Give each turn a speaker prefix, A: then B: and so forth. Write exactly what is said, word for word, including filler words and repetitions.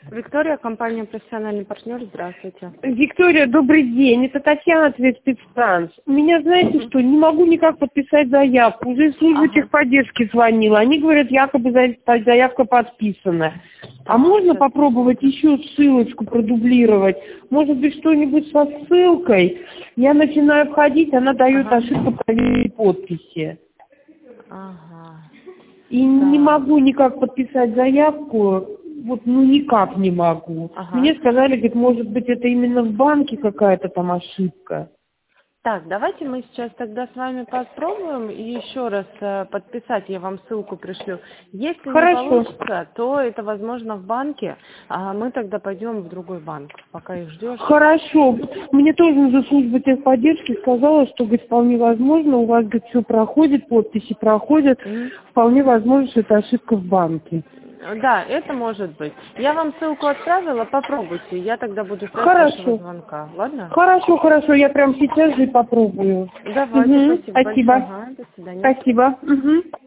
A: Виктория, компания «Профессиональный партнер». Здравствуйте.
B: Виктория, добрый день. Это Татьяна, ответ спецтранс. У меня, знаете что, не могу никак подписать заявку. Уже в службу
A: Ага.
B: техподдержки звонила. Они говорят, якобы за- заявка подписана. А
A: Так,
B: можно
A: сейчас.
B: попробовать еще ссылочку продублировать? Может быть, что-нибудь со ссылкой? Я начинаю входить, она дает
A: Ага.
B: ошибку проверить подписи.
A: Ага.
B: И не
A: Так.
B: могу никак подписать заявку. Вот, ну, никак не могу.
A: Ага.
B: Мне сказали, говорит, может быть, это именно в банке какая-то там ошибка.
A: Так, давайте мы сейчас тогда с вами попробуем и еще раз э, подписать, я вам ссылку пришлю. Если не
B: Хорошо.
A: получится, то это возможно в банке, а мы тогда пойдем в другой банк, пока их ждешь.
B: Хорошо. Мне тоже уже служба техподдержки сказала, что, говорит, вполне возможно, у вас, говорит, все проходит, подписи проходят,
A: Мгм.
B: вполне возможно, что это ошибка в банке.
A: Да, это может быть. Я вам ссылку отправила, попробуйте, я тогда буду ждать вашего
B: Хорошо.
A: звонка, ладно?
B: Хорошо, хорошо, я прям сейчас же и попробую.
A: Давайте,
B: Мгм.
A: спасибо большое.
B: Спасибо.
A: Ага, до свидания.
B: Спасибо. Мгм.